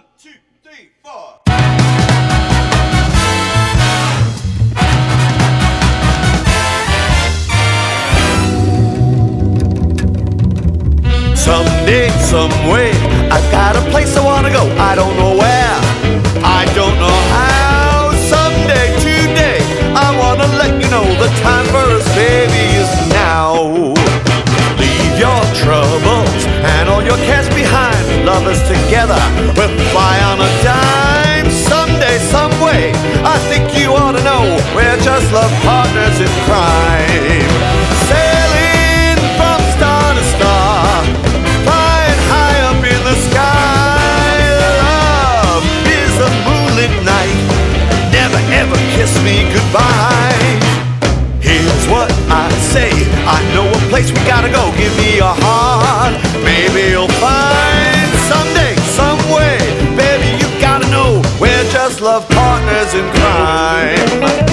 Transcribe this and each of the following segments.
1, 2, 3, 4. Someday, someway, I got a place I wanna go. I don't know where, I don't know how. Someday, today, I wanna let you know the time for us, baby, is now. Leave your troubles and all your cares behind. Love us together, we'll fly on a dime. Someday, someway, I think you ought to know we're just love partners in crime. Sailing from star to star, flying high up in the sky. Love is a moonlit night, never ever kiss me goodbye. Here's what I say, I know a place we gotta go. Give me your heart, maybe you'll find. Someday, someway, baby, you gotta know we're just love partners in crime.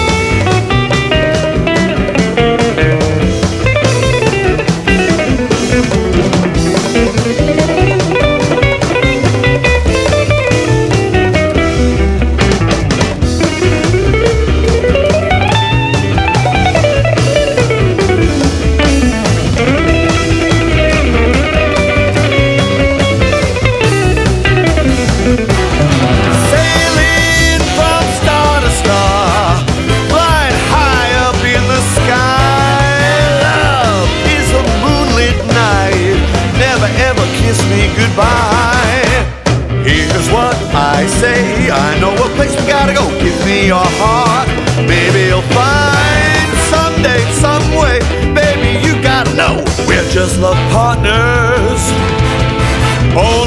Kiss me goodbye. Here's what I say, I know a place we gotta go. Give me your heart, maybe you'll find. Someday, someway, baby, you gotta know we're just love partners. Oh,